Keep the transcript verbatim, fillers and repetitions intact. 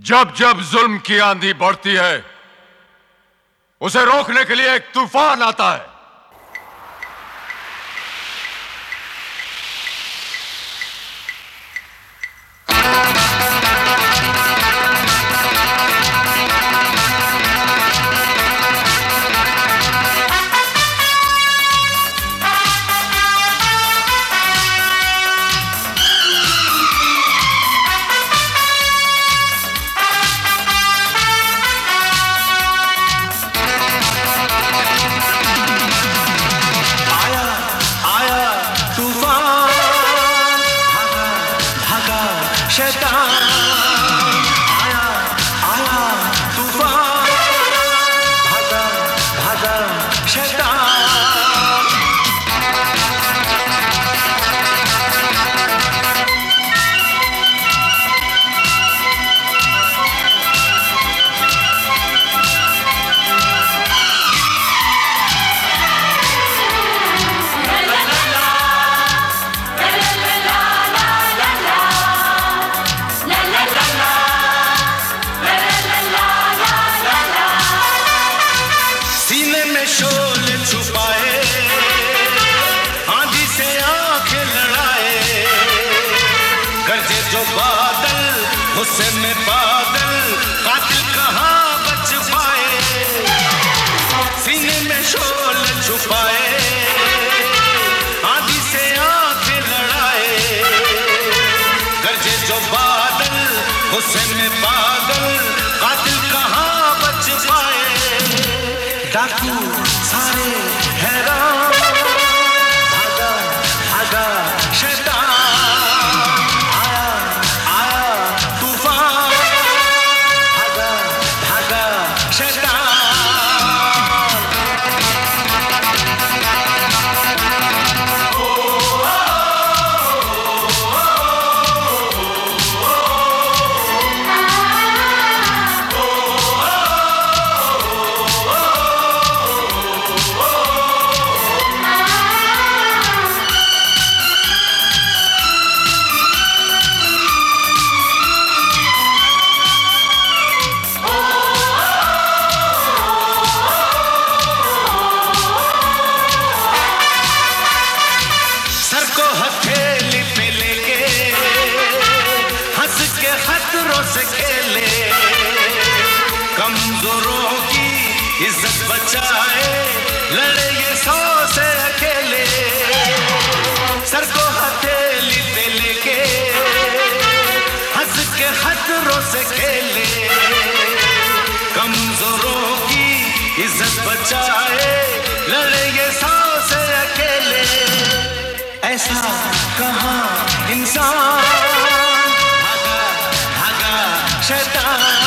जब जब जुल्म की आंधी बढ़ती है, उसे रोकने के लिए एक तूफान आता है। शोले छुपाए, आंधी से आंखें लड़ाए, गरजे जो बादल गुस्से में बादल, कातिल कहाँ बच पाए। सीने में शोले छुपाए, आंधी से आंखें लड़ाए, गरजे जो बादल गुस्से में बादल, कातिल कहाँ बच पाए। डाकू सारे हैरान, भागा भागा शैतान, आया आया तूफान, भागा भागा शैतान। हथेली पे लेके हंस के खतरों से खेले, कमजोरों की इज्जत बचाए, लड़े ये सौ से अकेले। सर को हथेली पे लेके हंस के खतरों से खेले, कमजोरों की इज्जत बचाए, लड़े ये सौ से अकेले। ऐसा कहाँ इंसान, भागा भागा शैतान।